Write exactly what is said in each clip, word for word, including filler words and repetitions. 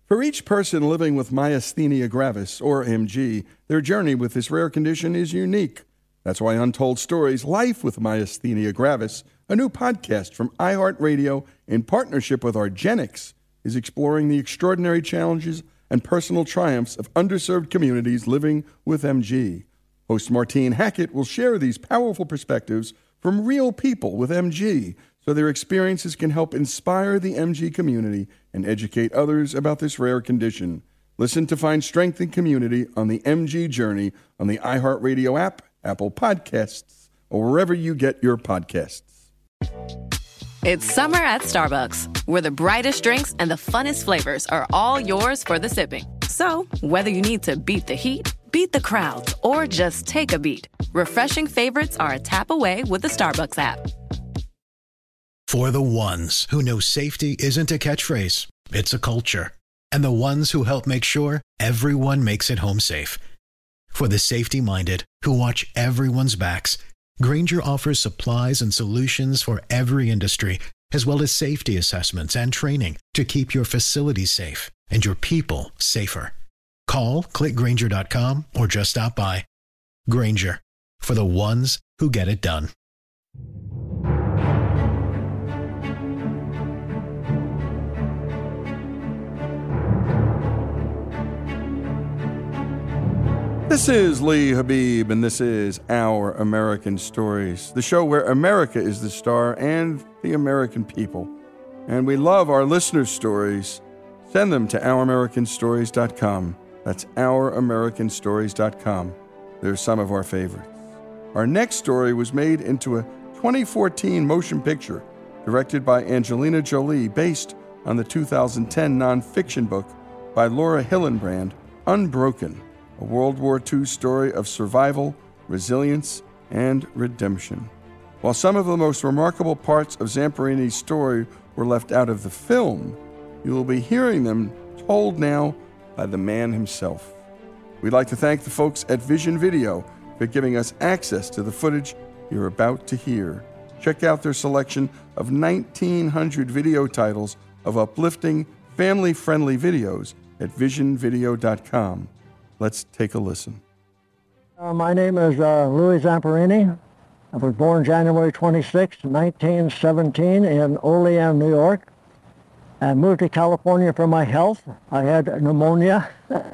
For each person living with myasthenia gravis, or M G, their journey with this rare condition is unique. That's why Untold Stories Life with Myasthenia Gravis, a new podcast from iHeartRadio in partnership with argenx, is exploring the extraordinary challenges and personal triumphs of underserved communities living with M G. Host Martine Hackett will share these powerful perspectives from real people with M G, so their experiences can help inspire the M G community and educate others about this rare condition. Listen to find strength and community on the M G journey on the iHeartRadio app, Apple Podcasts, or wherever you get your podcasts. It's summer at Starbucks, where the brightest drinks and the funnest flavors are all yours for the sipping. So, whether you need to beat the heat, beat the crowds, or just take a beat, refreshing favorites are a tap away with the Starbucks app. For the ones who know safety isn't a catchphrase, it's a culture. And the ones who help make sure everyone makes it home safe. For the safety-minded who watch everyone's backs, Grainger offers supplies and solutions for every industry, as well as safety assessments and training to keep your facilities safe and your people safer. Call, click Grainger dot com, or just stop by. Grainger, for the ones who get it done. This is Lee Habib, and this is Our American Stories, the show where America is the star and the American people. And we love our listeners' stories. Send them to our american stories dot com. That's our american stories dot com. They're some of our favorites. Our next story was made into a twenty fourteen motion picture directed by Angelina Jolie, based on the two thousand ten nonfiction book by Laura Hillenbrand, Unbroken, a World War Two story of survival, resilience, and redemption. While some of the most remarkable parts of Zamperini's story were left out of the film, you will be hearing them told now by the man himself. We'd like to thank the folks at Vision Video for giving us access to the footage you're about to hear. Check out their selection of nineteen hundred video titles of uplifting, family-friendly videos at vision video dot com. Let's take a listen. Uh, my name is uh, Louis Zamperini. I was born January twenty-sixth, nineteen seventeen in Olean, New York. I moved to California for my health. I had pneumonia.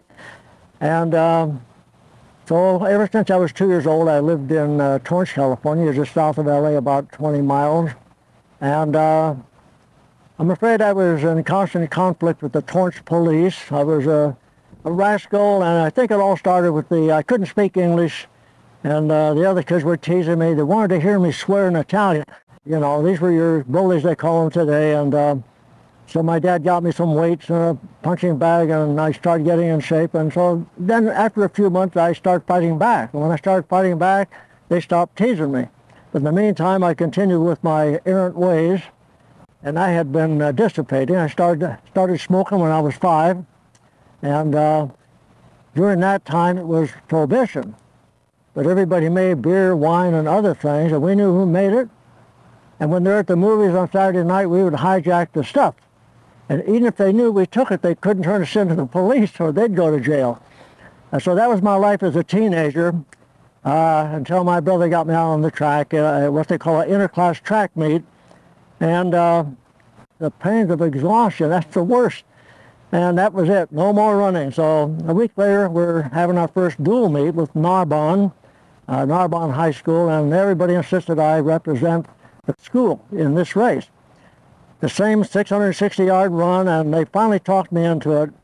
and um, so ever since I was two years old, I lived in uh, Torrance, California, just south of L A, about twenty miles. And uh, I'm afraid I was in constant conflict with the Torrance police. I was a, a rascal, and I think it all started with the, I couldn't speak English, and uh, the other kids were teasing me. They wanted to hear me swear in Italian. You know, these were your bullies, they call them today. And uh, so my dad got me some weights and a punching bag, and I started getting in shape. And so then after a few months, I started fighting back. And when I started fighting back, they stopped teasing me. But in the meantime, I continued with my errant ways, and I had been uh, dissipating. I started started smoking when I was five, and uh, during that time, it was prohibition. But everybody made beer, wine, and other things, and we knew who made it. And when they're at the movies on Saturday night, we would hijack the stuff. And even if they knew we took it, they couldn't turn us into the police, or they'd go to jail. And so that was my life as a teenager, uh, until my brother got me out on the track, uh, what they call an interclass track meet. And uh, the pains of exhaustion, that's the worst. And that was it, no more running. So a week later, we're having our first dual meet with Narbonne, uh, Narbonne High School, and everybody insisted I represent the school in this race. The same six hundred sixty yard run, and they finally talked me into it.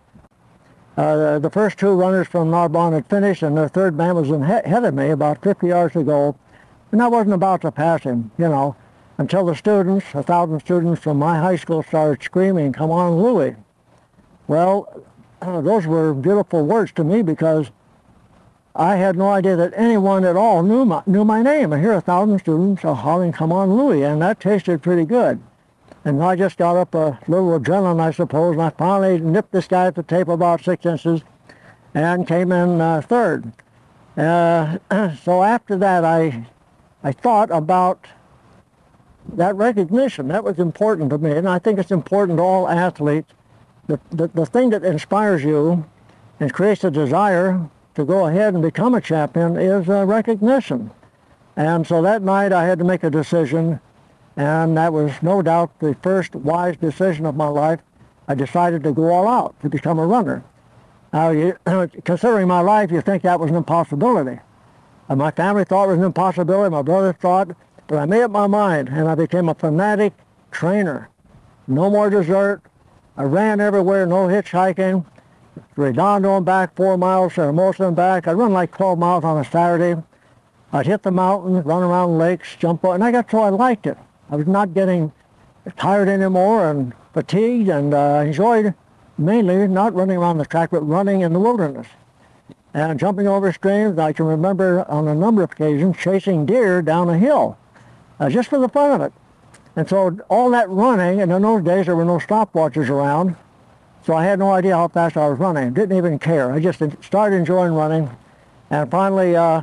Uh, the first two runners from Narbonne had finished, and the third man was ahead of me about fifty yards to go. And I wasn't about to pass him, you know, until the students, a thousand students from my high school, started screaming, "Come on, Louis." Well, uh, those were beautiful words to me, because I had no idea that anyone at all knew my, knew my name. And here a thousand students are hollering, "Come on, Louis," and that tasted pretty good. And I just got up a little adrenaline, I suppose, and I finally nipped this guy at the tape about six inches and came in uh, third. Uh, so after that, I, I thought about that recognition. That was important to me, and I think it's important to all athletes the, the, the thing that inspires you and creates a desire to go ahead and become a champion is uh, recognition. And so that night I had to make a decision, and that was no doubt the first wise decision of my life. I decided to go all out to become a runner. Now, you, considering my life, you think that was an impossibility. And my family thought it was an impossibility, my brother thought, but I made up my mind, and I became a fanatic trainer. No more dessert. I ran everywhere, no hitchhiking. Redondo and back, four miles, Hermosa and back. I'd run like twelve miles on a Saturday. I'd hit the mountains, run around lakes, jump on, and I got so I liked it. I was not getting tired anymore and fatigued, and I uh, enjoyed mainly not running around the track, but running in the wilderness. And jumping over streams, I can remember on a number of occasions chasing deer down a hill, uh, just for the fun of it. And so all that running, and in those days there were no stopwatches around, so I had no idea how fast I was running. Didn't even care. I just started enjoying running. And finally, uh,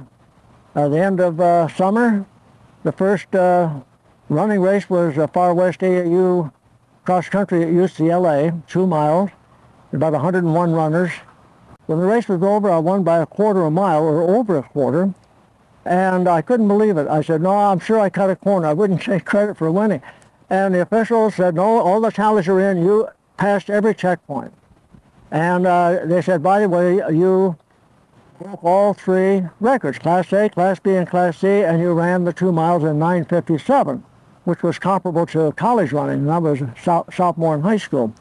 at the end of uh, summer, the first uh, running race was uh, Far West A A U cross country at U C L A, two miles, about one hundred one runners. When the race was over, I won by a quarter of a mile, or over a quarter, and I couldn't believe it. I said, no, I'm sure I cut a corner. I wouldn't take credit for winning. And the officials said, no, all the tallies are in. You passed every checkpoint. And uh, they said, by the way, you broke all three records, Class A, Class B, and Class C, and you ran the two miles in nine fifty-seven, which was comparable to college running, and I was a so- sophomore in high school.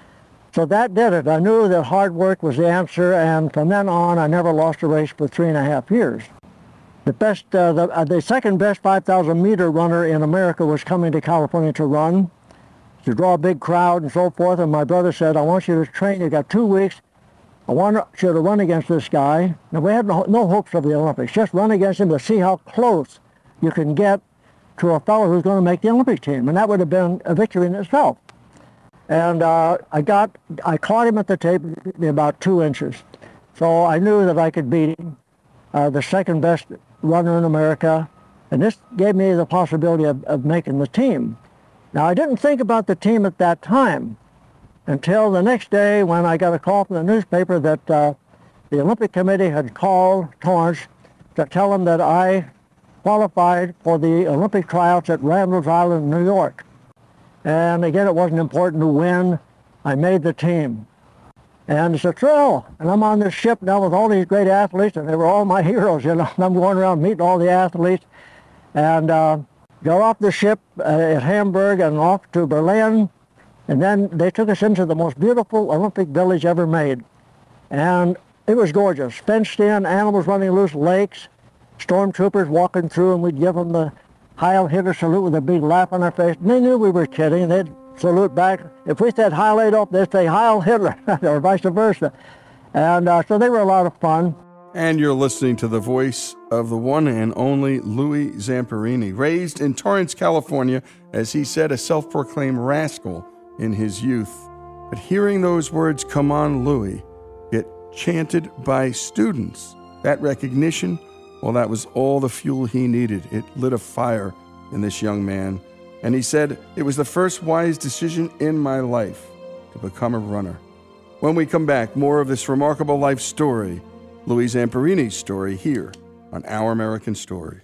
So that did it. I knew that hard work was the answer, and from then on, I never lost a race for three and a half years. The best, uh, the, uh, the second best five thousand meter runner in America was coming to California to run, to draw a big crowd and so forth, and my brother said, I want you to train, you got two weeks, I want you to run against this guy. Now, we had no, no hopes of the Olympics, just run against him to see how close you can get to a fellow who's going to make the Olympic team, and that would have been a victory in itself. And uh, I got, I caught him at the tape about two inches, so I knew that I could beat him, uh, the second best runner in America, and this gave me the possibility of, of making the team. Now, I didn't think about the team at that time until the next day when I got a call from the newspaper that uh, the Olympic Committee had called Torrance to tell him that I qualified for the Olympic tryouts at Randall's Island, New York. And again, it wasn't important to win. I made the team. And it's a thrill. And I'm on this ship now with all these great athletes, and they were all my heroes, you know. I'm going around meeting all the athletes. And uh, got off the ship uh, at Hamburg and off to Berlin. And then they took us into the most beautiful Olympic village ever made. And it was gorgeous. Fenced in, animals running loose, lakes, stormtroopers walking through, and we'd give them the Heil Hitler salute with a big laugh on their face. And they knew we were kidding. They'd salute back. If we said Heil Adolf, they'd say Heil Hitler, or vice versa. And uh, so they were a lot of fun. And you're listening to the voice of the one and only Louis Zamperini, raised in Torrance, California, as he said, a self-proclaimed rascal in his youth. But hearing those words, "Come on, Louis," get chanted by students, that recognition, well, that was all the fuel he needed. It lit a fire in this young man. And he said, it was the first wise decision in my life to become a runner. When we come back, more of this remarkable life story, Louis Zamperini's story, here on Our American Stories.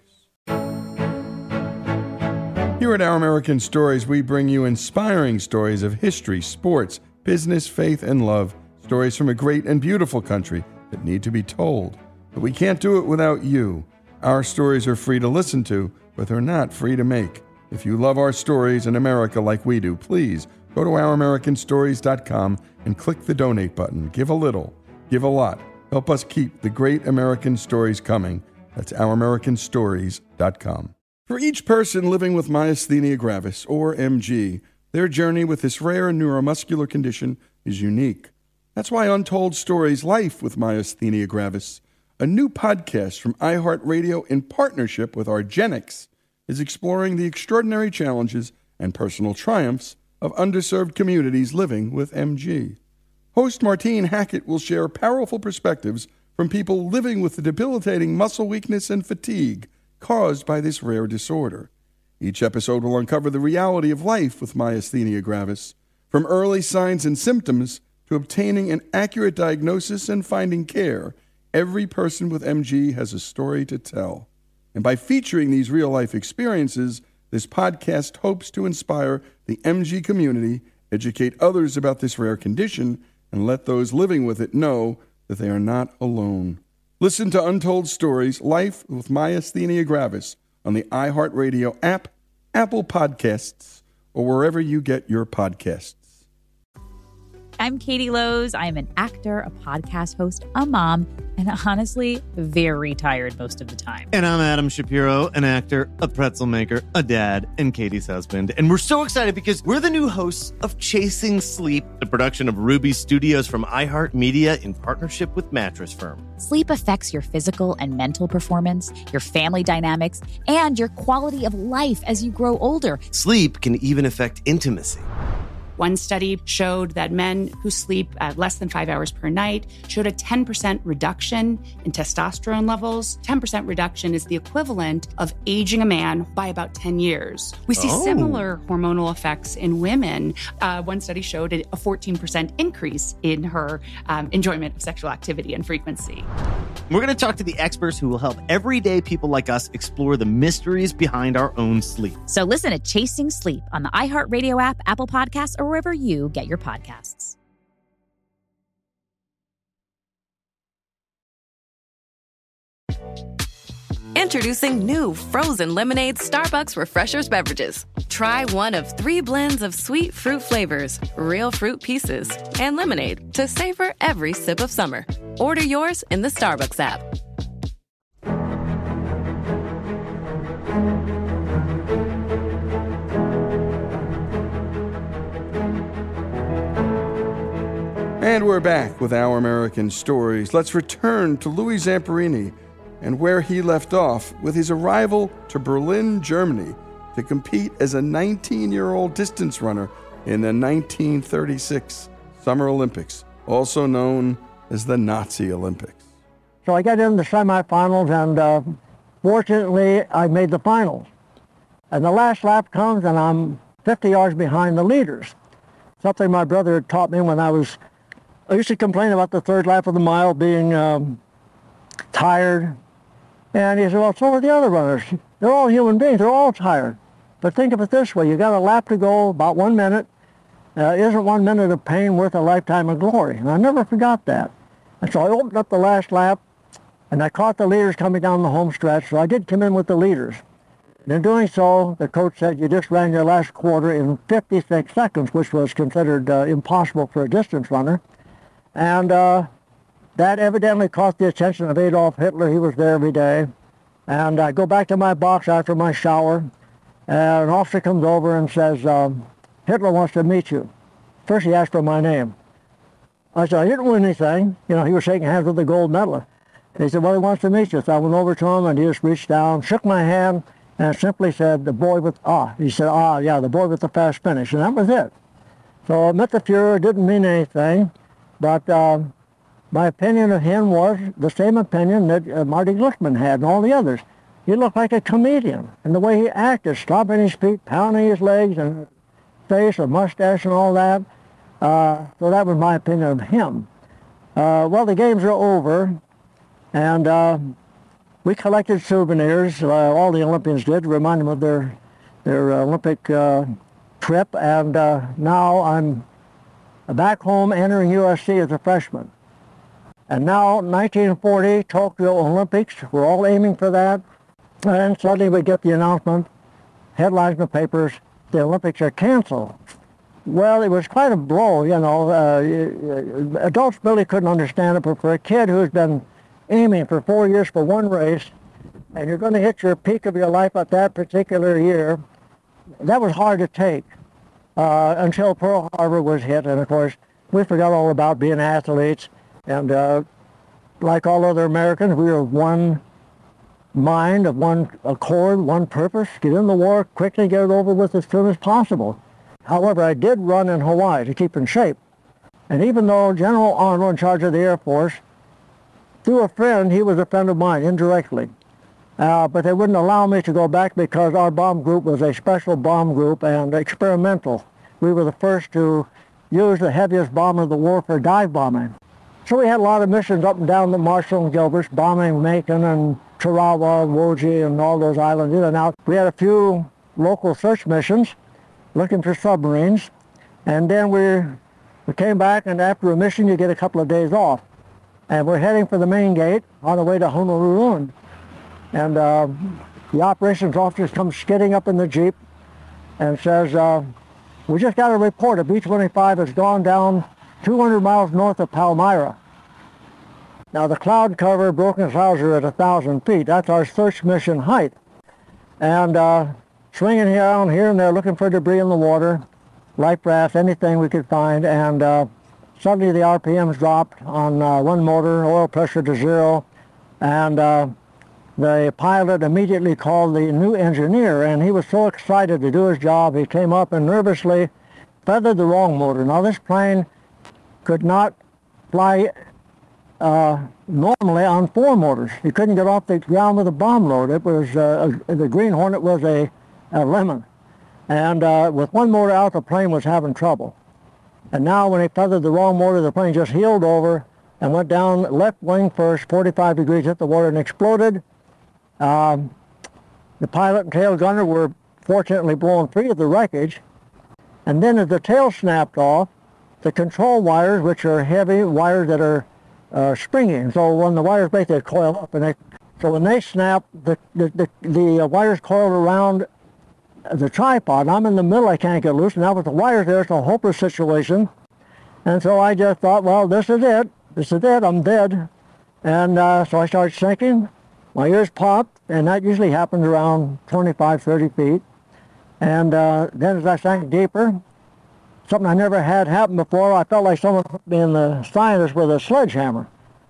Here at Our American Stories, we bring you inspiring stories of history, sports, business, faith, and love. Stories from a great and beautiful country that need to be told. But we can't do it without you. Our stories are free to listen to, but they're not free to make. If you love our stories in America like we do, please go to our american stories dot com and click the donate button. Give a little, give a lot. Help us keep the great American stories coming. That's our american stories dot com. For each person living with myasthenia gravis, or M G, their journey with this rare neuromuscular condition is unique. That's why Untold Stories Life with Myasthenia Gravis, a new podcast from iHeartRadio in partnership with argenx, is exploring the extraordinary challenges and personal triumphs of underserved communities living with M G. Host Martine Hackett will share powerful perspectives from people living with the debilitating muscle weakness and fatigue caused by this rare disorder. Each episode will uncover the reality of life with myasthenia gravis, from early signs and symptoms to obtaining an accurate diagnosis and finding care, every person with M G has a story to tell. And by featuring these real-life experiences, this podcast hopes to inspire the M G community, educate others about this rare condition, and let those living with it know that they are not alone. Listen to Untold Stories, Life with Myasthenia Gravis on the iHeartRadio app, Apple Podcasts, or wherever you get your podcasts. I'm Katie Lowe's. I'm an actor, a podcast host, a mom, and honestly, very tired most of the time. And I'm Adam Shapiro, an actor, a pretzel maker, a dad, and Katie's husband. And we're so excited because we're the new hosts of Chasing Sleep, the production of Ruby Studios from iHeartMedia in partnership with Mattress Firm. Sleep affects your physical and mental performance, your family dynamics, and your quality of life as you grow older. Sleep can even affect intimacy. One study showed that men who sleep at less than five hours per night showed a ten percent reduction in testosterone levels. ten percent reduction is the equivalent of aging a man by about ten years. We see Oh. similar hormonal effects in women. Uh, one study showed a fourteen percent increase in her um, enjoyment of sexual activity and frequency. We're going to talk to the experts who will help everyday people like us explore the mysteries behind our own sleep. So listen to Chasing Sleep on the iHeartRadio app, Apple Podcasts, or wherever you get your podcasts. Introducing new frozen lemonade Starbucks Refreshers beverages. Try one of three blends of sweet fruit flavors, real fruit pieces, and lemonade to savor every sip of summer. Order yours in the Starbucks app. And we're back with Our American Stories. Let's return to Louis Zamperini and where he left off with his arrival to Berlin, Germany, to compete as a nineteen-year-old distance runner in the nineteen thirty-six Summer Olympics, also known as the Nazi Olympics. So I got in the semifinals, and uh, fortunately, I made the finals. And the last lap comes, and I'm fifty yards behind the leaders. Something my brother had taught me when I was, I used to complain about the third lap of the mile being um, tired. And he said, well, so are the other runners. They're all human beings. They're all tired. But think of it this way. You got a lap to go, about one minute. Uh, isn't one minute of pain worth a lifetime of glory? And I never forgot that. And so I opened up the last lap, and I caught the leaders coming down the home stretch. So I did come in with the leaders. And in doing so, the coach said, you just ran your last quarter in fifty-six seconds, which was considered uh, impossible for a distance runner. And uh, that evidently caught the attention of Adolf Hitler. He was there every day. And I go back to my box after my shower, and an officer comes over and says, um, Hitler wants to meet you. First he asked for my name. I said, I didn't win anything. You know, he was shaking hands with the gold medal. He said, well, he wants to meet you. So I went over to him, and he just reached down, shook my hand, and simply said, the boy with, ah. He said, ah, yeah, the boy with the fast finish. And that was it. So I met the Fuhrer. It didn't mean anything. But um, my opinion of him was the same opinion that uh, Marty Glickman had and all the others. He looked like a comedian. And the way he acted, stomping his feet, pounding his legs and face, a mustache and all that. Uh, so that was my opinion of him. Uh, well, the games are over. And uh, we collected souvenirs, uh, all the Olympians did, to remind them of their, their Olympic uh, trip. And uh, now I'm back home entering U S C as a freshman. And now, nineteen forty, Tokyo Olympics, we're all aiming for that. And suddenly we get the announcement, headlines in the papers, the Olympics are canceled. Well, it was quite a blow, you know. Uh, adults really couldn't understand it, but for a kid who's been aiming for four years for one race, and you're going to hit your peak of your life at that particular year, that was hard to take. Uh, until Pearl Harbor was hit, and of course, we forgot all about being athletes. And uh, like all other Americans, we were of one mind, of one accord, one purpose, get in the war, quickly get it over with as soon as possible. However, I did run in Hawaii to keep in shape. And even though General Arnold, in charge of the Air Force, through a friend, he was a friend of mine, indirectly. Uh, but they wouldn't allow me to go back because our bomb group was a special bomb group and experimental. We were the first to use the heaviest bomber of the war for dive bombing. So we had a lot of missions up and down the Marshall and Gilbert's, bombing Macon and Tarawa and Woji and all those islands in and out. We had a few local search missions looking for submarines, and then we, we came back, and after a mission you get a couple of days off. And we're heading for the main gate on the way to Honolulu. And uh, the operations officer comes skidding up in the Jeep and says, uh, we just got a report. A B twenty-five has gone down two hundred miles north of Palmyra. Now the cloud cover, broken clouds are at one thousand feet. That's our search mission height. And uh, swinging around here and there looking for debris in the water, life rafts, anything we could find. And uh, suddenly the R P Ms dropped on uh, one motor, oil pressure to zero. And uh, the pilot immediately called the new engineer, and he was so excited to do his job, he came up and nervously feathered the wrong motor. Now this plane could not fly uh, normally on four motors. He couldn't get off the ground with a bomb load. It was, uh, a, the Green Hornet was a, a lemon. And uh, with one motor out, the plane was having trouble. And now when he feathered the wrong motor, the plane just heeled over and went down left wing first, forty-five degrees, hit the water and exploded. Um, the pilot and tail gunner were fortunately blown free of the wreckage. And then as the tail snapped off, the control wires, which are heavy wires that are uh, springy, so when the wires break, they coil up. And they, so when they snap, the, the, the, the wires coiled around the tripod. I'm in the middle, I can't get loose. Now with the wires there, it's a hopeless situation. And so I just thought, well, this is it. This is it, I'm dead. And uh, so I started sinking. My ears popped, and that usually happens around twenty-five, thirty feet. And uh, then as I sank deeper, something I never had happen before, I felt like someone put me in the sinus with a sledgehammer.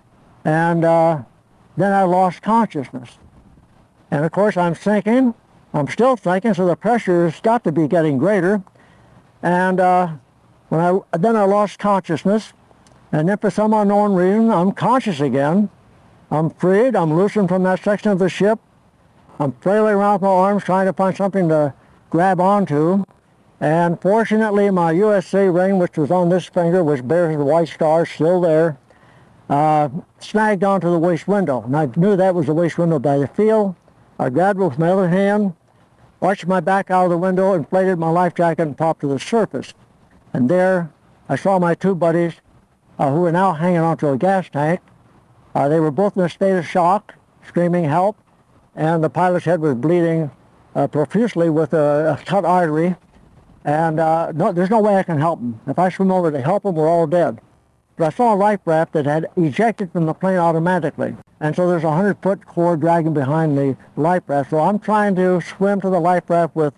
And uh, then I lost consciousness. And of course I'm sinking, I'm still sinking, so the pressure's got to be getting greater. And uh, when I then I lost consciousness, and then for some unknown reason, I'm conscious again. I'm freed, I'm loosened from that section of the ship. I'm flailing around with my arms trying to find something to grab onto. And fortunately, my U S A ring, which was on this finger, which bears the white star, still there, uh, snagged onto the waist window. And I knew that was the waist window by the feel. I grabbed it with my other hand, arched my back out of the window, inflated my life jacket, and popped to the surface. And there, I saw my two buddies, uh, who were now hanging onto a gas tank. Uh, they were both in a state of shock, screaming help, and the pilot's head was bleeding uh, profusely with a, a cut artery. And uh, no, there's no way I can help them. If I swim over to help them, we're all dead. But I saw a life raft that had ejected from the plane automatically. And so there's a hundred-foot cord dragging behind the life raft. So I'm trying to swim to the life raft with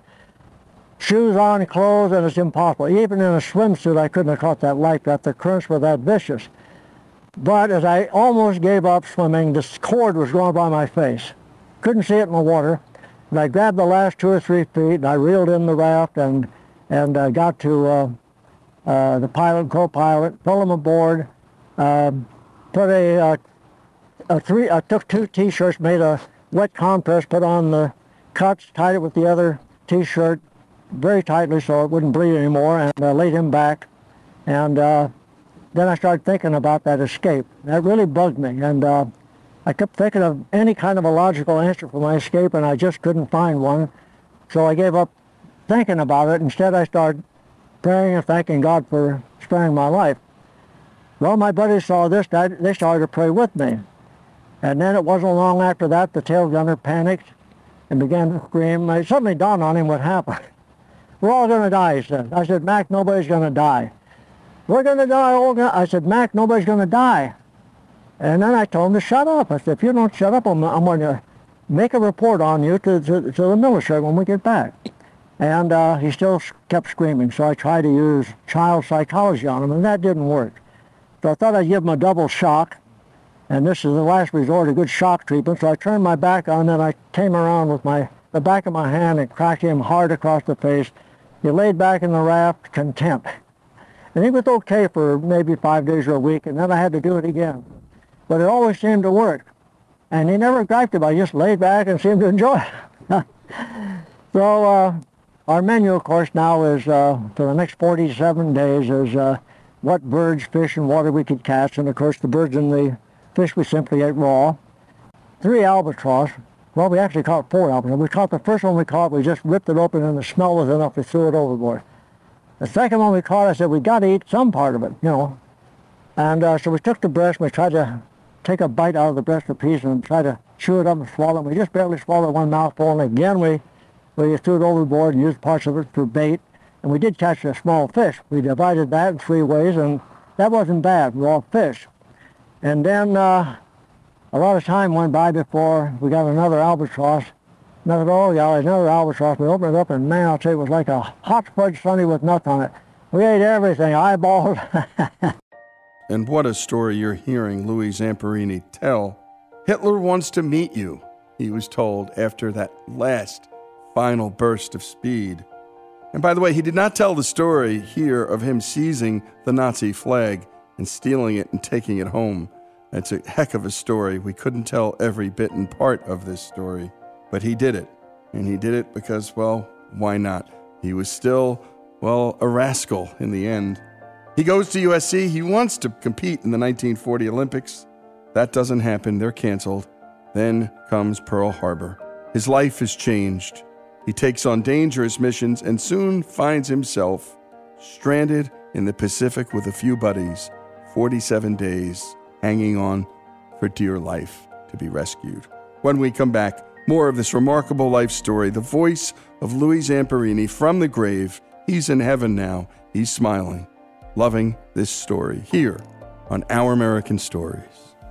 shoes on, clothes, and it's impossible. Even in a swimsuit, I couldn't have caught that life raft. The currents were that vicious. But as I almost gave up swimming, this cord was going by my face. Couldn't see it in the water. And I grabbed the last two or three feet, and I reeled in the raft and, and uh, got to uh, uh, the pilot, co-pilot, pulled him aboard, uh, put a, uh, a three, I took two T-shirts, made a wet compress, put on the cuts, tied it with the other T-shirt very tightly so it wouldn't bleed anymore, and uh, laid him back. And uh, then I started thinking about that escape. That really bugged me, and uh, I kept thinking of any kind of a logical answer for my escape, and I just couldn't find one. So I gave up thinking about it. Instead, I started praying and thanking God for sparing my life. Well, my buddies saw this. They started to pray with me. And then it wasn't long after that, the tail gunner panicked and began to scream. It suddenly dawned on him what happened. We're all going to die, he said. I said, Mac, nobody's going to die. We're going to die. All gonna... I said, Mac, nobody's going to die. And then I told him to shut up. I said, if you don't shut up, I'm, I'm going to make a report on you to, to, to the military when we get back. And uh, he still kept screaming. So I tried to use child psychology on him, and that didn't work. So I thought I'd give him a double shock. And this is the last resort, a good shock treatment. So I turned my back on, and I came around with my the back of my hand and cracked him hard across the face. He laid back in the raft, content. And he was okay for maybe five days or a week, and then I had to do it again. But it always seemed to work. And he never griped about it. He just laid back and seemed to enjoy it. So uh, Our menu, of course, now is, uh, for the next forty-seven days, is uh, what birds, fish, and water we could catch. And, of course, the birds and the fish we simply ate raw. Three albatross. Well, we actually caught four albatross. We caught the first one we caught, we just ripped it open, and the smell was enough, we threw it overboard. The second one we caught, I said, we got to eat some part of it, you know. And uh, so we took the breast, and we tried to take a bite out of the breast a piece and try to chew it up and swallow it. We just barely swallowed one mouthful, and again we, we threw it overboard and used parts of it for bait. And we did catch a small fish. We divided that in three ways, and that wasn't bad, raw fish. And then uh, a lot of time went by before we got another albatross. Another, oh yeah, another albatross. We opened it up, and man, I'll tell you, it was like a hot fudge sundae with nuts on it. We ate everything, eyeballs. And what a story you're hearing Louis Zamperini tell. Hitler wants to meet you, he was told after that last final burst of speed. And by the way, he did not tell the story here of him seizing the Nazi flag and stealing it and taking it home. That's a heck of a story. We couldn't tell every bit and part of this story, but he did it. And he did it because, well, why not? He was still, well, a rascal in the end. He goes to U S C. He wants to compete in the nineteen forty Olympics. That doesn't happen. They're canceled. Then comes Pearl Harbor. His life is changed. He takes on dangerous missions and soon finds himself stranded in the Pacific with a few buddies, forty-seven days, hanging on for dear life to be rescued. When we come back, more of this remarkable life story, the voice of Louis Zamperini from the grave. He's in heaven now. He's smiling, loving this story here on Our American Stories.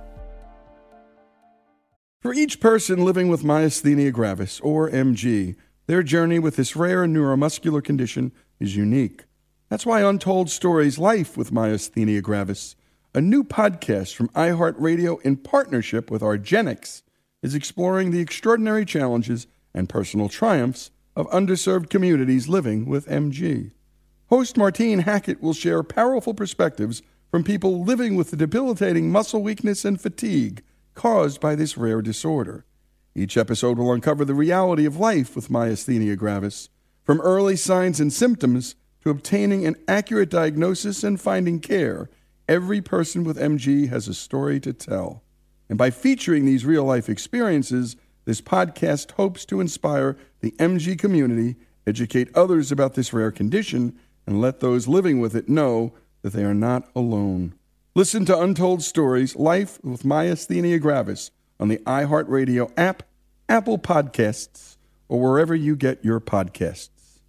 For each person living with myasthenia gravis, or M G, their journey with this rare neuromuscular condition is unique. That's why Untold Stories Life with Myasthenia Gravis, a new podcast from iHeartRadio in partnership with argenx, is exploring the extraordinary challenges and personal triumphs of underserved communities living with M G. Host Martine Hackett will share powerful perspectives from people living with the debilitating muscle weakness and fatigue caused by this rare disorder. Each episode will uncover the reality of life with myasthenia gravis, from early signs and symptoms to obtaining an accurate diagnosis and finding care. Every person with M G has a story to tell. And by featuring these real-life experiences, this podcast hopes to inspire the M G community, educate others about this rare condition, and let those living with it know that they are not alone. Listen to Untold Stories, Life with Myasthenia Gravis on the iHeartRadio app, Apple Podcasts, or wherever you get your podcasts.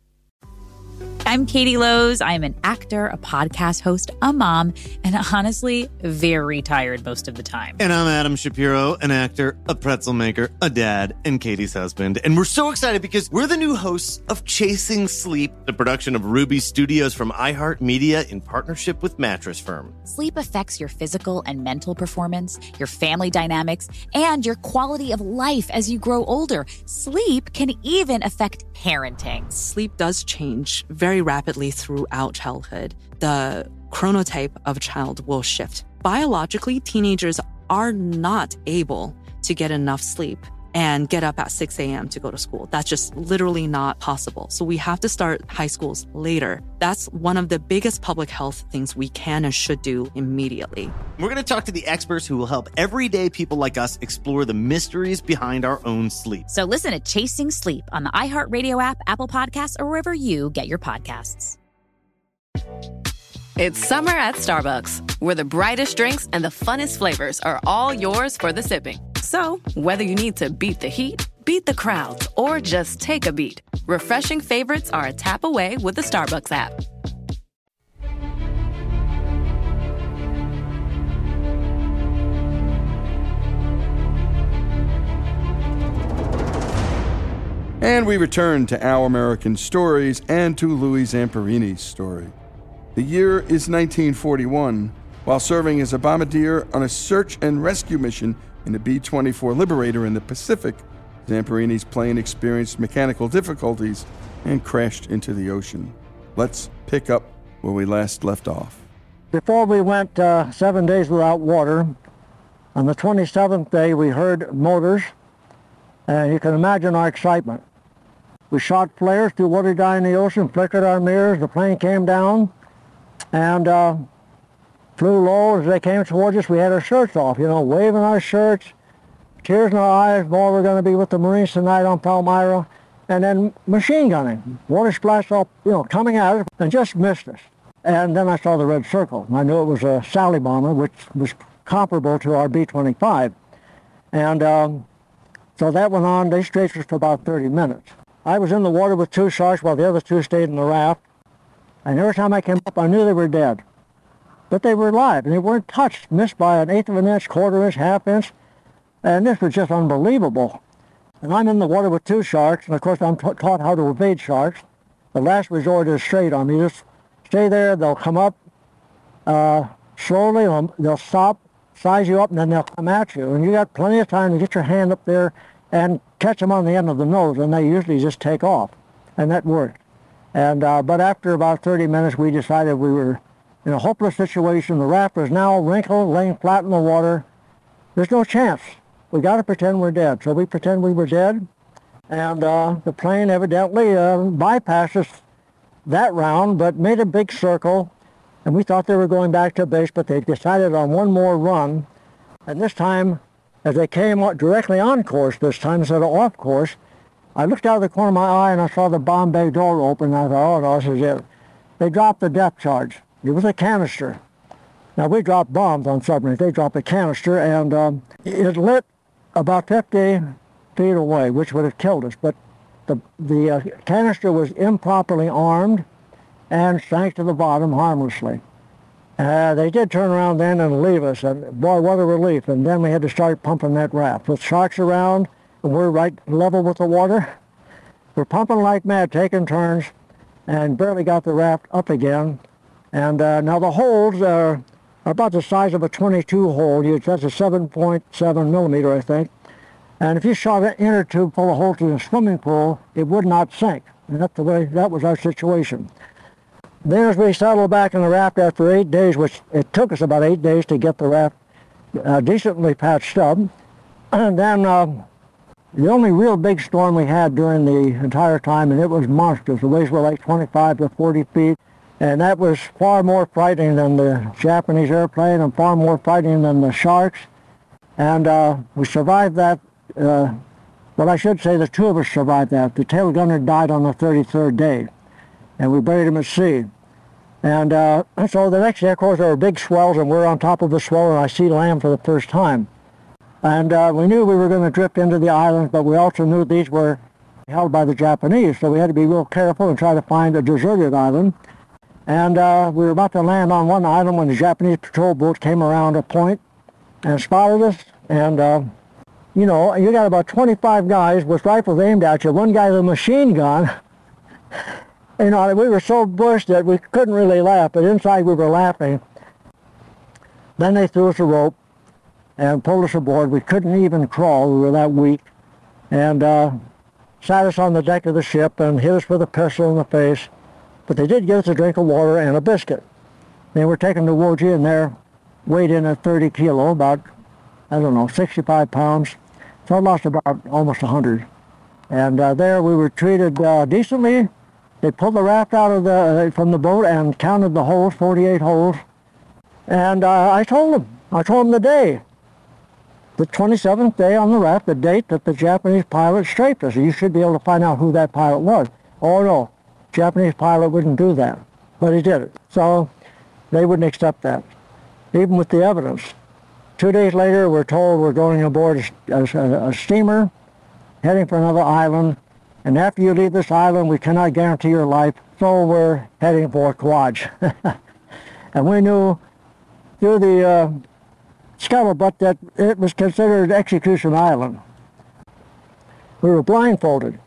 I'm Katie Lowe's. I'm an actor, a podcast host, a mom, and honestly, very tired most of the time. And I'm Adam Shapiro, an actor, a pretzel maker, a dad, and Katie's husband. And we're so excited because we're the new hosts of Chasing Sleep, the production of Ruby Studios from iHeartMedia in partnership with Mattress Firm. Sleep affects your physical and mental performance, your family dynamics, and your quality of life as you grow older. Sleep can even affect parenting. Sleep does change very rapidly throughout childhood. The chronotype of a child will shift. Biologically, teenagers are not able to get enough sleep and get up at six a.m. to go to school. That's just literally not possible. So we have to start high schools later. That's one of the biggest public health things we can and should do immediately. We're going to talk to the experts who will help everyday people like us explore the mysteries behind our own sleep. So listen to Chasing Sleep on the iHeartRadio app, Apple Podcasts, or wherever you get your podcasts. It's summer at Starbucks, where the brightest drinks and the funnest flavors are all yours for the sipping. So, whether you need to beat the heat, beat the crowds, or just take a beat, refreshing favorites are a tap away with the Starbucks app. And we return to Our American Stories and to Louis Zamperini's story. The year is nineteen forty-one. While serving as a bombardier on a search and rescue mission in the B twenty-four Liberator in the Pacific, Zamperini's plane experienced mechanical difficulties and crashed into the ocean. Let's pick up where we last left off. Before we went uh, seven days without water, on the twenty-seventh day we heard motors, and you can imagine our excitement. We shot flares through what had died in the ocean, flickered our mirrors. The plane came down and uh, flew low. As they came towards us, we had our shirts off, you know, waving our shirts, tears in our eyes. Boy, we're going to be with the Marines tonight on Palmyra. And then machine gunning. Water splashed up, you know, coming at us and just missed us. And then I saw the red circle. I knew it was a Sally bomber, which was comparable to our B twenty-five. And um, so that went on. They stretched us for about thirty minutes. I was in the water with two sharks while the other two stayed in the raft. And every time I came up, I knew they were dead. But they were alive, and they weren't touched, missed by an eighth of an inch, quarter inch, half inch. And this was just unbelievable. And I'm in the water with two sharks, and of course I'm t- taught how to evade sharks. The last resort is straight on me. Just stay there, they'll come up uh, slowly, they'll, they'll stop, size you up, and then they'll come at you. And you got plenty of time to get your hand up there and catch them on the end of the nose, and they usually just take off. And that worked. And uh, but after about thirty minutes, we decided we were in a hopeless situation. The raft was now wrinkled, laying flat in the water. There's no chance. We got to pretend we're dead. So we pretend we were dead, and uh, the plane evidently uh, bypassed us that round, but made a big circle, and we thought they were going back to base, but they decided on one more run, and this time, as they came directly on course this time instead of off course, I looked out of the corner of my eye and I saw the bomb bay door open, and I thought, oh no, this is it. They dropped the depth charge. It was a canister. Now, we dropped bombs on submarines. They dropped a canister, and um, it lit about fifty feet away, which would have killed us. But the, the uh, canister was improperly armed and sank to the bottom harmlessly. Uh, they did turn around then and leave us, and boy, what a relief. And then we had to start pumping that raft. With sharks around, and we're right level with the water, we're pumping like mad, taking turns, and barely got the raft up again. And uh, now the holes are about the size of a twenty-two hole. That's a seven point seven millimeter, I think. And if you shot an inner tube full of holes in a swimming pool, it would not sink. And that's the way, that was our situation. Then as we settled back in the raft after eight days, which it took us about eight days to get the raft uh, decently patched up, and then uh, the only real big storm we had during the entire time, and it was monstrous. The waves were like twenty-five to forty feet. And that was far more frightening than the Japanese airplane and far more frightening than the sharks. And uh, we survived that. Uh, well, I should say the two of us survived that. The tail gunner died on the thirty-third day, and we buried him at sea. And uh, so the next day, of course, there were big swells, and we're on top of the swell, and I see land for the first time. And uh, we knew we were going to drift into the islands, but we also knew these were held by the Japanese, so we had to be real careful and try to find a deserted island. And uh, we were about to land on one island when the Japanese patrol boat came around a point and spotted us. And, uh, you know, you got about twenty-five guys with rifles aimed at you, one guy with a machine gun. You know, we were so bushed that we couldn't really laugh, but inside we were laughing. Then they threw us a rope and pulled us aboard. We couldn't even crawl. We were that weak. And uh, sat us on the deck of the ship and hit us with a pistol in the face. But they did give us a drink of water and a biscuit. They were taken to Woji, and they're weighed in at thirty kilo, about, I don't know, sixty-five pounds. So I lost about almost one hundred. And uh, there we were treated uh, decently. They pulled the raft out of the uh, from the boat and counted the holes, forty-eight holes. And uh, I told them, I told them the day, the twenty-seventh day on the raft, the date that the Japanese pilot strafed us. You should be able to find out who that pilot was. Oh no. Japanese pilot wouldn't do that, but he did it. So they wouldn't accept that, even with the evidence. Two days later, we're told we're going aboard a, a, a steamer, heading for another island, and after you leave this island, we cannot guarantee your life, so we're heading for Kawaj. And we knew through the uh, scuttlebutt that it was considered Execution Island. We were blindfolded.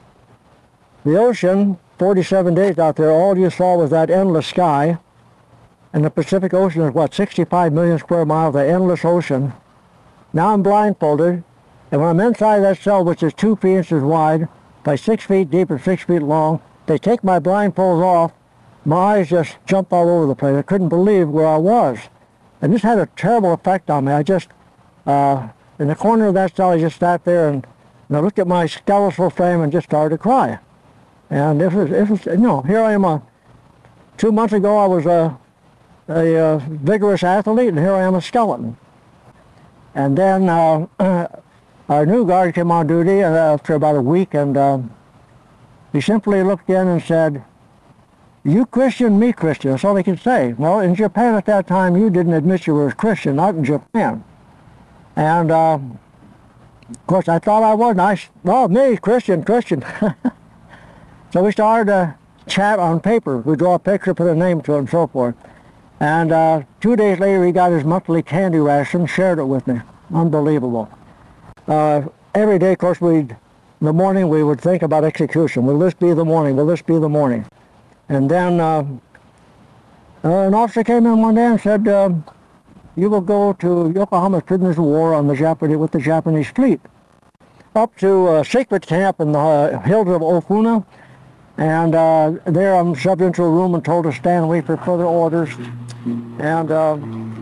The ocean, forty-seven days out there, all you saw was that endless sky. And the Pacific Ocean is, what, sixty-five million square miles, the endless ocean. Now I'm blindfolded, and when I'm inside that cell, which is two feet inches wide, by six feet deep and six feet long, they take my blindfolds off. My eyes just jumped all over the place. I couldn't believe where I was. And this had a terrible effect on me. I just, uh, in the corner of that cell, I just sat there and, and I looked at my skeletal frame and just started to cry. And this is, this is, you know, here I am. Uh, two months ago, I was a, a, a vigorous athlete, and here I am a skeleton. And then uh, our new guard came on duty after about a week, and uh, he simply looked in and said, "You Christian, me Christian." That's all he could say. Well, in Japan at that time, you didn't admit you were a Christian, not in Japan. And, uh, of course, I thought I was. And I, well, me, Christian, Christian. So we started to chat on paper. We draw a picture, put a name to it, and so forth. And uh, two days later, he got his monthly candy ration, shared it with me. Unbelievable. Uh, every day, of course, we'd, in the morning, we would think about execution. Will this be the morning? Will this be the morning? And then uh, uh, an officer came in one day and said, uh, "You will go to Yokohama prisoners of war on the Japanese with the Japanese fleet, up to a secret camp in the uh, hills of Ofuna, and uh, there I'm shoved into a room and told to stand and wait for further orders." And uh,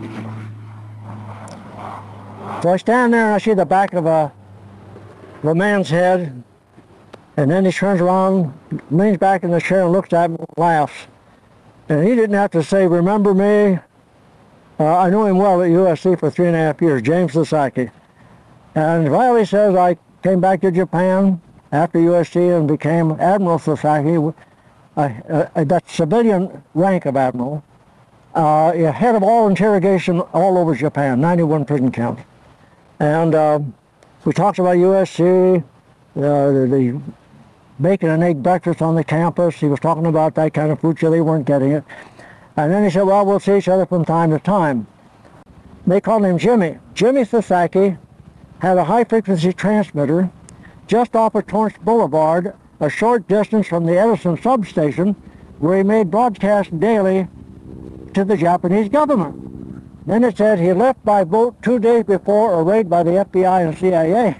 so I stand there and I see the back of a, of a man's head, and then he turns around, leans back in the chair and looks at me and laughs. And he didn't have to say, "Remember me?" Uh, I knew him well at U S C for three and a half years, James Sasaki. And Riley says I came back to Japan after U S C and became Admiral Sasaki, uh, uh, that civilian rank of admiral, uh, head of all interrogation all over Japan, ninety-one prison camps. And uh, we talked about U S C, uh, the, the bacon and egg breakfast on the campus. He was talking about that kind of food, so they weren't getting it. And then he said, "Well, we'll see each other from time to time." They called him Jimmy. Jimmy Sasaki had a high-frequency transmitter just off of Torrance Boulevard, a short distance from the Edison substation, where he made broadcasts daily to the Japanese government. Then it said he left by boat two days before a raid by the F B I and C I A.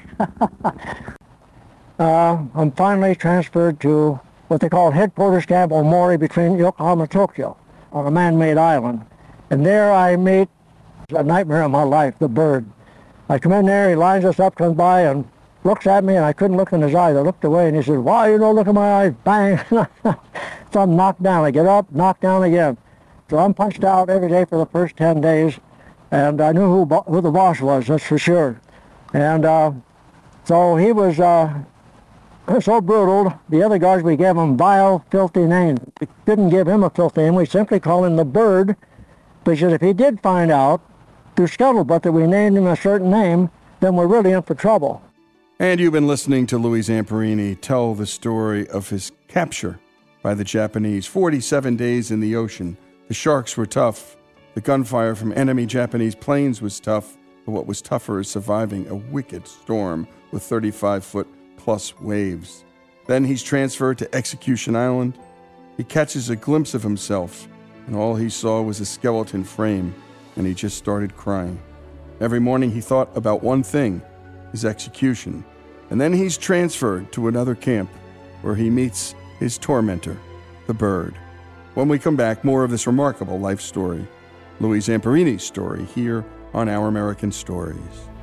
uh, I'm finally transferred to what they call headquarters camp Omori between Yokohama and Tokyo, on a man-made island. And there I meet a nightmare of my life, the bird. I come in there, he lines us up, comes by and looks at me, and I couldn't look in his eyes. I looked away, and he said, "Why you don't look in my eyes?" Bang! So I'm knocked down. I get up, knocked down again. So I'm punched out every day for the first ten days, and I knew who, who the boss was, that's for sure. And uh, so he was uh, so brutal. The other guards, we gave him vile, filthy names. We didn't give him a filthy name. We simply called him the Bird, because if he did find out through scuttlebutt that we named him a certain name, then we're really in for trouble. And you've been listening to Louis Zamperini tell the story of his capture by the Japanese. forty-seven days in the ocean. The sharks were tough. The gunfire from enemy Japanese planes was tough. But what was tougher is surviving a wicked storm with thirty-five foot plus waves. Then he's transferred to Execution Island. He catches a glimpse of himself, and all he saw was a skeleton frame, and he just started crying. Every morning he thought about one thing, his execution. And then he's transferred to another camp where he meets his tormentor, the Bird. When we come back, more of this remarkable life story, Louis Zamperini's story, here on Our American Stories.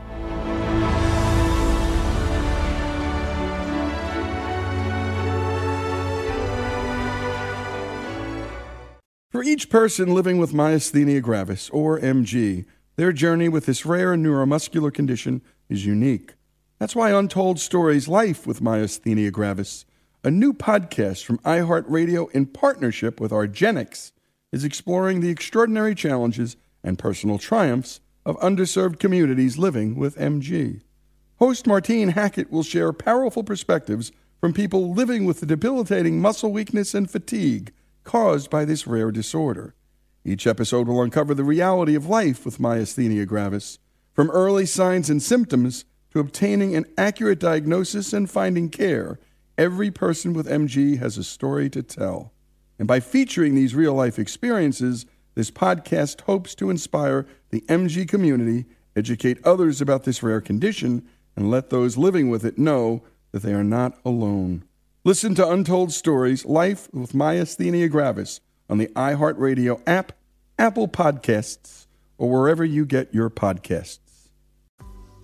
For each person living with myasthenia gravis, or M G, their journey with this rare neuromuscular condition is unique. That's why Untold Stories Life with Myasthenia Gravis, a new podcast from iHeartRadio in partnership with Argenix, is exploring the extraordinary challenges and personal triumphs of underserved communities living with M G. Host Martine Hackett will share powerful perspectives from people living with the debilitating muscle weakness and fatigue caused by this rare disorder. Each episode will uncover the reality of life with myasthenia gravis, from early signs and symptoms to obtaining an accurate diagnosis and finding care. Every person with M G has a story to tell. And by featuring these real-life experiences, this podcast hopes to inspire the M G community, educate others about this rare condition, and let those living with it know that they are not alone. Listen to Untold Stories, Life with Myasthenia Gravis on the iHeartRadio app, Apple Podcasts, or wherever you get your podcasts.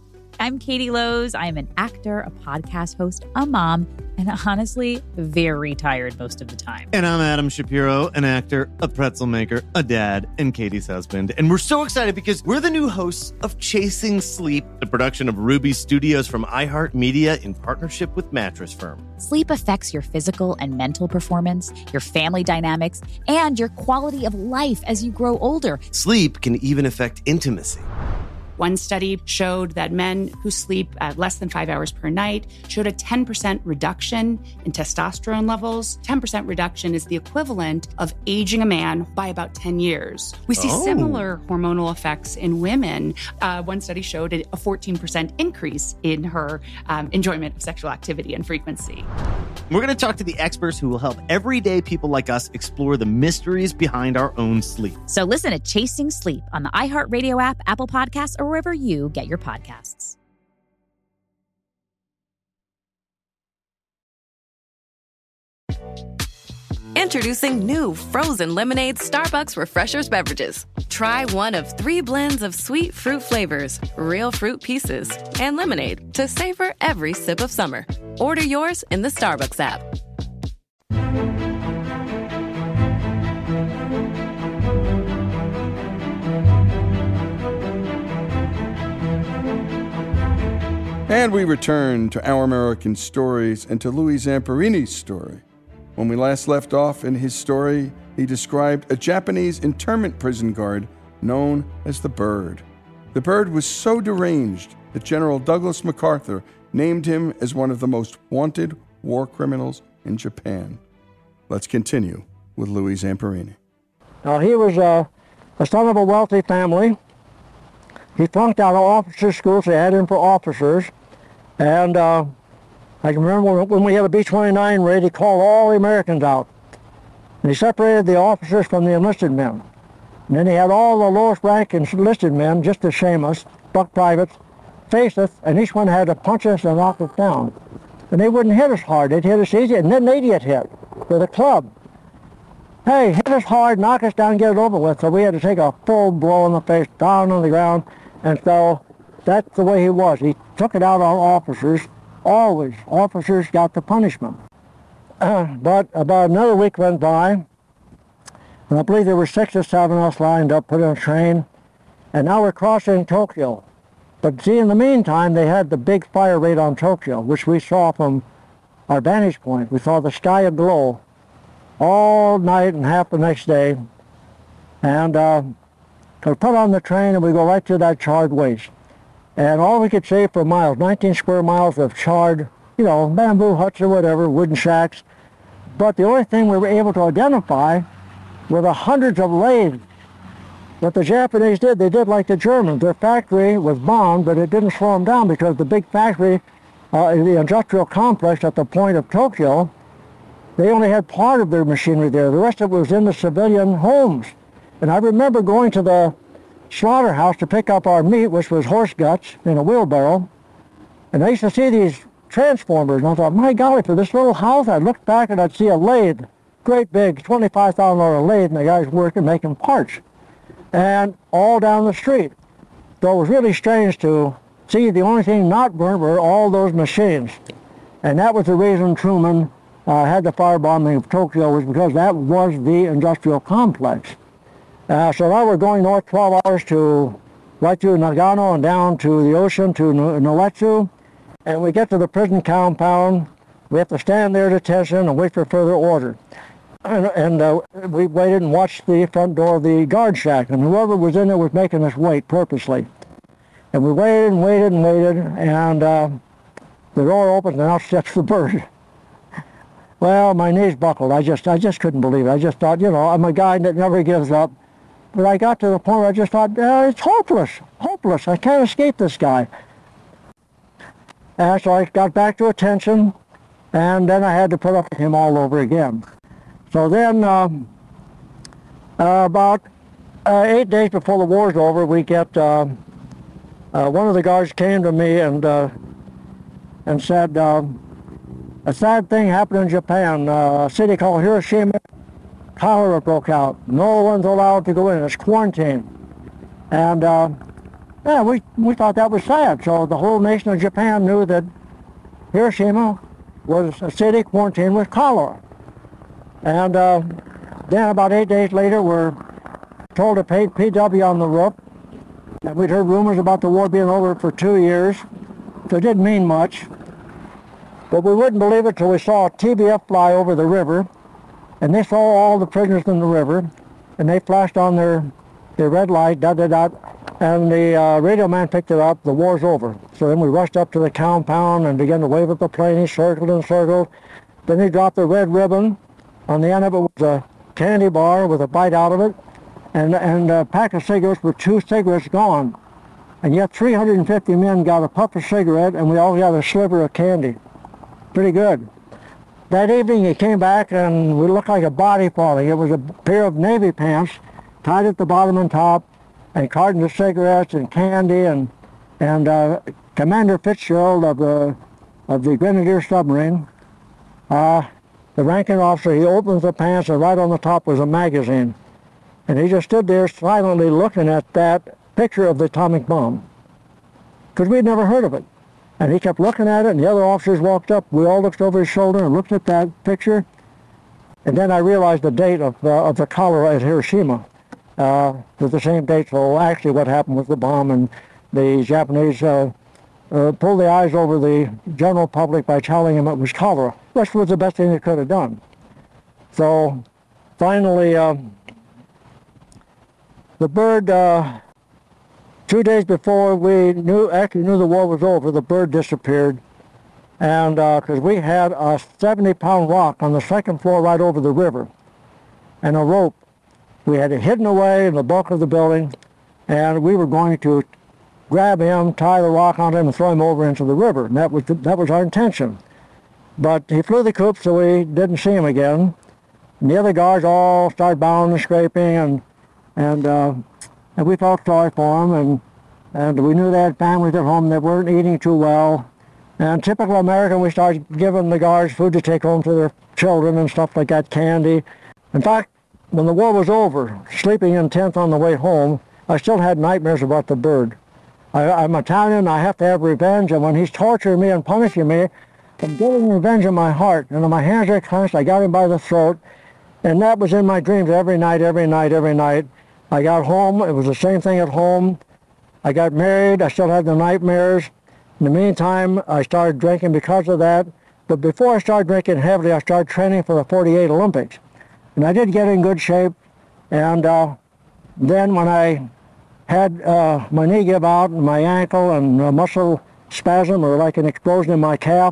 I'm Katie Lowe's. I'm an actor, a podcast host, a mom, and honestly, very tired most of the time. And I'm Adam Shapiro, an actor, a pretzel maker, a dad, and Katie's husband. And we're so excited because we're the new hosts of Chasing Sleep, the production of Ruby Studios from iHeartMedia in partnership with Mattress Firm. Sleep affects your physical and mental performance, your family dynamics, and your quality of life as you grow older. Sleep can even affect intimacy. One study showed that men who sleep at less than five hours per night showed a ten percent reduction in testosterone levels. ten percent reduction is the equivalent of aging a man by about ten years. We see Oh. similar hormonal effects in women. Uh, one study showed a fourteen percent increase in her um, enjoyment of sexual activity and frequency. We're going to talk to the experts who will help everyday people like us explore the mysteries behind our own sleep. So listen to Chasing Sleep on the iHeartRadio app, Apple Podcasts, or wherever you get your podcasts. Introducing new frozen lemonade Starbucks Refreshers beverages. Try one of three blends of sweet fruit flavors, real fruit pieces, and lemonade to savor every sip of summer. Order yours in the Starbucks app. And we return to Our American Stories and to Louis Zamperini's story. When we last left off in his story, he described a Japanese internment prison guard known as the Bird. The Bird was so deranged that General Douglas MacArthur named him as one of the most wanted war criminals in Japan. Let's continue with Louis Zamperini. Now, he was uh, the son of a wealthy family. He flunked out of officers' school, so they had him for officers. And uh, I can remember when we had a B twenty-nine raid, he called all the Americans out. And he separated the officers from the enlisted men. And then he had all the lowest rank enlisted men, just to shame us, buck privates, face us, and each one had to punch us and knock us down. And they wouldn't hit us hard, they'd hit us easy, and then they'd get hit with a club. Hey, hit us hard, knock us down, get it over with. So we had to take a full blow in the face, down on the ground. And so that's the way he was. He took it out on officers, always. Officers got the punishment. Uh, but about another week went by, and I believe there were six or seven of us lined up, put in a train, and now we're crossing Tokyo. But see, in the meantime, they had the big fire raid on Tokyo, which we saw from our vantage point. We saw the sky aglow all night and half the next day. And uh, we put on the train and we go right to that charred waste. And all we could see for miles, nineteen square miles of charred, you know, bamboo huts or whatever, wooden shacks. But the only thing we were able to identify were the hundreds of lathes. What the Japanese did, they did like the Germans. Their factory was bombed, but it didn't slow them down because the big factory, uh, the industrial complex at the point of Tokyo, they only had part of their machinery there. The rest of it was in the civilian homes. And I remember going to the slaughterhouse to pick up our meat, which was horse guts in a wheelbarrow. And I used to see these transformers, and I thought, my golly, for this little house, I'd look back and I'd see a lathe, great big twenty-five thousand dollars lathe, and the guys working, making parts. And all down the street. So it was really strange to see the only thing not burned were all those machines. And that was the reason Truman uh, had the firebombing of Tokyo, was because that was the industrial complex. Uh, so now we're going north twelve hours to right through Nagano and down to the ocean to Noetsu. And we get to the prison compound. We have to stand there at attention and wait for further order. And, and uh, we waited and watched the front door of the guard shack, and whoever was in there was making us wait purposely. And we waited and waited and waited, and uh, the door opened, and out steps the Bird. Well, my knees buckled. I just, I just couldn't believe it. I just thought, you know, I'm a guy that never gives up. But I got to the point where I just thought, uh, it's hopeless, hopeless. I can't escape this guy. And so I got back to attention, and then I had to put up with him all over again. So then, um, uh, about uh, eight days before the war's over, we get, uh, uh, one of the guards came to me and uh, and said, uh, a sad thing happened in Japan. Uh, a city called Hiroshima, cholera broke out. No one's allowed to go in. It's quarantine. And uh, Yeah, we, we thought that was sad. So the whole nation of Japan knew that Hiroshima was a city quarantined with cholera. And uh, then about eight days later, we're told to pay P W on the roof. And we'd heard rumors about the war being over for two years. So it didn't mean much. But we wouldn't believe it till we saw a T B F fly over the river. And they saw all the prisoners in the river. And they flashed on their, their red light, da-da-da. And the uh, radio man picked it up, the war's over. So then we rushed up to the compound and began to wave at the plane. He circled and circled. Then he dropped the red ribbon. On the end of it was a candy bar with a bite out of it, and, and a pack of cigarettes with two cigarettes gone. And yet three hundred fifty men got a puff of cigarette, and we all got a sliver of candy. Pretty good. That evening he came back, and we looked like a body falling. It was a pair of navy pants tied at the bottom and top, and cartons of cigarettes and candy, and and uh, Commander Fitzgerald of the of the Grenadier submarine, uh, the ranking officer, he opens the pants, and right on the top was a magazine, and he just stood there silently looking at that picture of the atomic bomb, because we'd never heard of it, and he kept looking at it, and the other officers walked up. We all looked over his shoulder and looked at that picture, and then I realized the date of uh, of the cholera at Hiroshima. Uh, it was the same date, so actually what happened was the bomb, and the Japanese uh, uh, pulled the eyes over the general public by telling them it was cholera, which was the best thing they could have done. So finally, uh, the bird, uh, two days before we knew, actually knew the war was over, the bird disappeared, and because uh, we had a seventy pound rock on the second floor right over the river, and a rope. We had it hidden away in the bulk of the building, and we were going to grab him, tie the rock on him, and throw him over into the river. And that was, the, that was our intention. But he flew the coop, so we didn't see him again. And the other guards all started bowing and scraping, and and uh, and we felt sorry for them, and and we knew they had families at home that weren't eating too well. And typical American, we started giving the guards food to take home to their children and stuff like that, candy. In fact, when the war was over, sleeping in tents on the way home, I still had nightmares about the bird. I, I'm Italian, I have to have revenge, and when he's torturing me and punishing me, I'm getting revenge in my heart, and my hands are clenched. I got him by the throat, and that was in my dreams every night, every night, every night. I got home, it was the same thing at home. I got married, I still had the nightmares. In the meantime, I started drinking because of that, but before I started drinking heavily, I started training for the forty-eight Olympics. And I did get in good shape, and uh, then when I had uh, my knee give out and my ankle and a muscle spasm or like an explosion in my calf,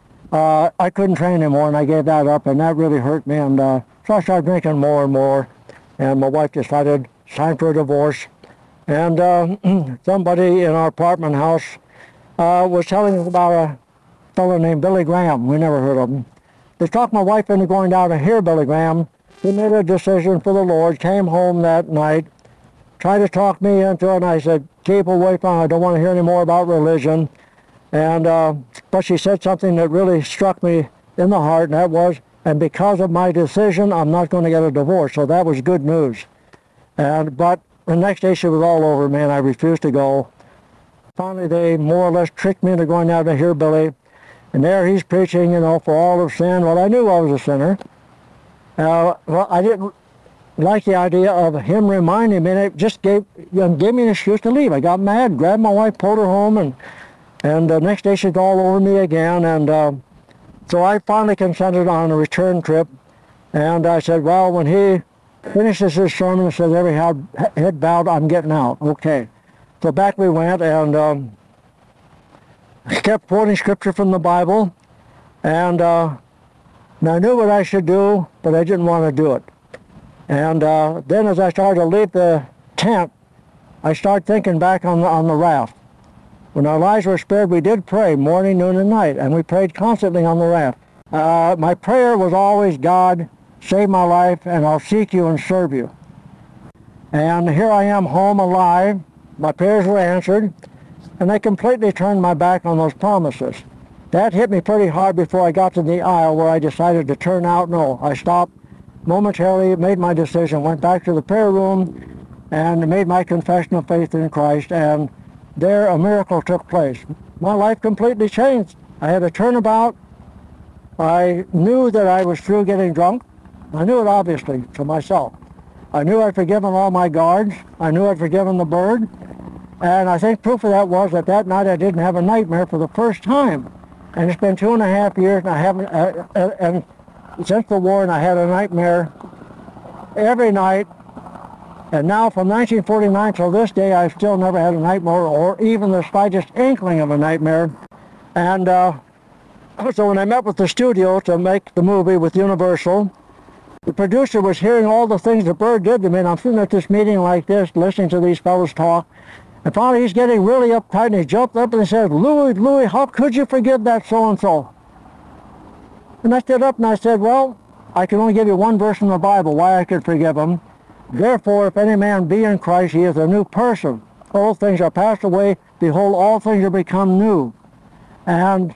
uh, I couldn't train anymore, and I gave that up, and that really hurt me. And uh, so I started drinking more and more, and my wife decided it's time for a divorce. And uh, somebody in our apartment house uh, was telling us about a fellow named Billy Graham. We never heard of him. They talked my wife into going down to hear Billy Graham. He made a decision for the Lord, came home that night, tried to talk me into it, and I said, keep away from it, I don't want to hear any more about religion. And uh, but she said something that really struck me in the heart, and that was, and because of my decision, I'm not going to get a divorce. So that was good news. And but the next day she was all over me, and I refused to go. Finally, they more or less tricked me into going out to hear Billy, and there he's preaching, you know, for all of sin. Well, I knew I was a sinner. Uh, well, I didn't like the idea of him reminding me, and it just gave, you know, gave me an excuse to leave. I got mad, grabbed my wife, pulled her home, and and the next day she's all over me again. And uh, so I finally consented on a return trip, and I said, well, when he finishes his sermon and says every head, head bowed, I'm getting out. Okay. So back we went, and um, kept quoting scripture from the Bible, and uh, and I knew what I should do, but I didn't want to do it. And uh, then as I started to leave the tent, I started thinking back on the, on the raft. When our lives were spared, we did pray morning, noon, and night, and we prayed constantly on the raft. Uh, my prayer was always, God, save my life, and I'll seek you and serve you. And here I am home alive. My prayers were answered, and I completely turned my back on those promises. That hit me pretty hard before I got to the aisle where I decided to turn out. No, I stopped momentarily, made my decision, went back to the prayer room, and made my confession of faith in Christ, and there a miracle took place. My life completely changed. I had a turnabout. I knew that I was through getting drunk. I knew it obviously to myself. I knew I'd forgiven all my guards. I knew I'd forgiven the bird. And I think proof of that was that that night I didn't have a nightmare for the first time. And it's been two and a half years, and I haven't, uh, uh, and since the war, and I had a nightmare every night. And now from nineteen forty-nine till this day, I've still never had a nightmare or even the slightest inkling of a nightmare. And uh, so when I met with the studio to make the movie with Universal, the producer was hearing all the things the bird did to me, and I'm sitting at this meeting like this, listening to these fellows talk, and finally he's getting really uptight, and he jumped up and he said, Louis, Louis, how could you forgive that so-and-so? And I stood up and I said, well, I can only give you one verse in the Bible why I could forgive him. Therefore, if any man be in Christ, he is a new person. Old things are passed away. Behold, all things are become new. And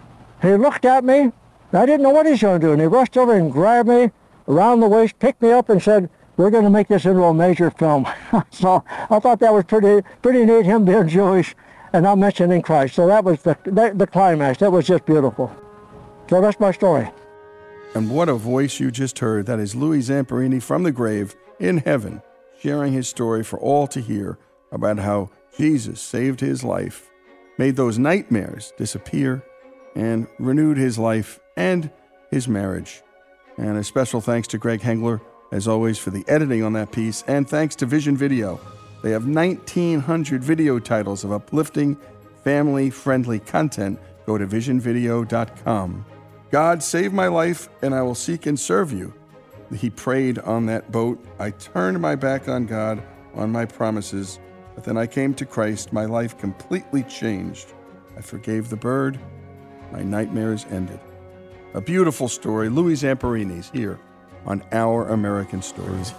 he looked at me. I didn't know what he's going to do. And he rushed over and grabbed me around the waist, picked me up and said, we're going to make this into a major film. So I thought that was pretty pretty neat, him being Jewish and not mentioning Christ. So that was the, the, the climax. That was just beautiful. So that's my story. And what a voice you just heard. That is Louis Zamperini from the grave in heaven, sharing his story for all to hear about how Jesus saved his life, made those nightmares disappear, and renewed his life and his marriage. And a special thanks to Greg Hengler, as always, for the editing on that piece, and thanks to Vision Video. They have nineteen hundred video titles of uplifting, family-friendly content. Go to vision video dot com. God, save my life, and I will seek and serve you. He prayed on that boat. I turned my back on God, on my promises, but then I came to Christ. My life completely changed. I forgave the bird. My nightmares ended. A beautiful story. Louis Zamperini's here on Our American Stories.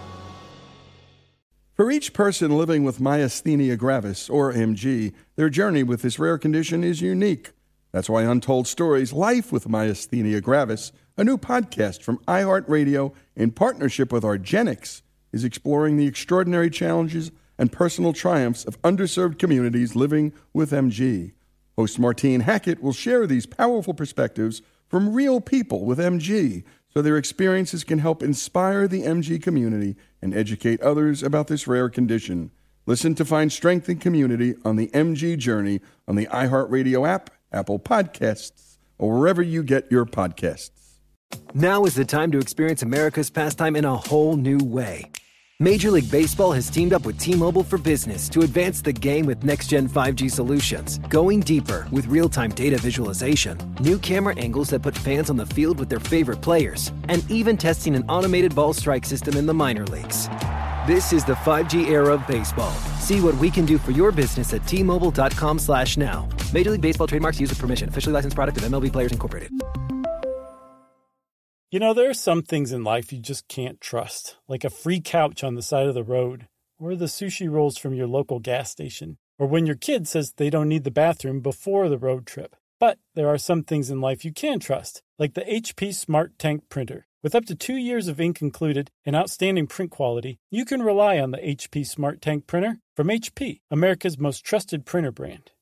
For each person living with myasthenia gravis, or M G, their journey with this rare condition is unique. That's why Untold Stories, Life with Myasthenia Gravis, a new podcast from iHeartRadio in partnership with Argenix, is exploring the extraordinary challenges and personal triumphs of underserved communities living with M G. Host Martine Hackett will share these powerful perspectives from real people with M G, so their experiences can help inspire the M G community and educate others about this rare condition. Listen to find strength and community on the M G journey on the iHeartRadio app, Apple Podcasts, or wherever you get your podcasts. Now is the time to experience America's pastime in a whole new way. Major League Baseball has teamed up with T-Mobile for Business to advance the game with next-gen five G solutions, going deeper with real-time data visualization, new camera angles that put fans on the field with their favorite players, and even testing an automated ball strike system in the minor leagues. This is the five G era of baseball. See what we can do for your business at T Mobile dot com slash now. Major League Baseball trademarks used with permission. Officially licensed product of M L B Players Incorporated. You know, there are some things in life you just can't trust, like a free couch on the side of the road, or the sushi rolls from your local gas station, or when your kid says they don't need the bathroom before the road trip. But there are some things in life you can trust, like the H P Smart Tank printer. With up to two years of ink included and outstanding print quality, you can rely on the H P Smart Tank printer from H P, America's most trusted printer brand.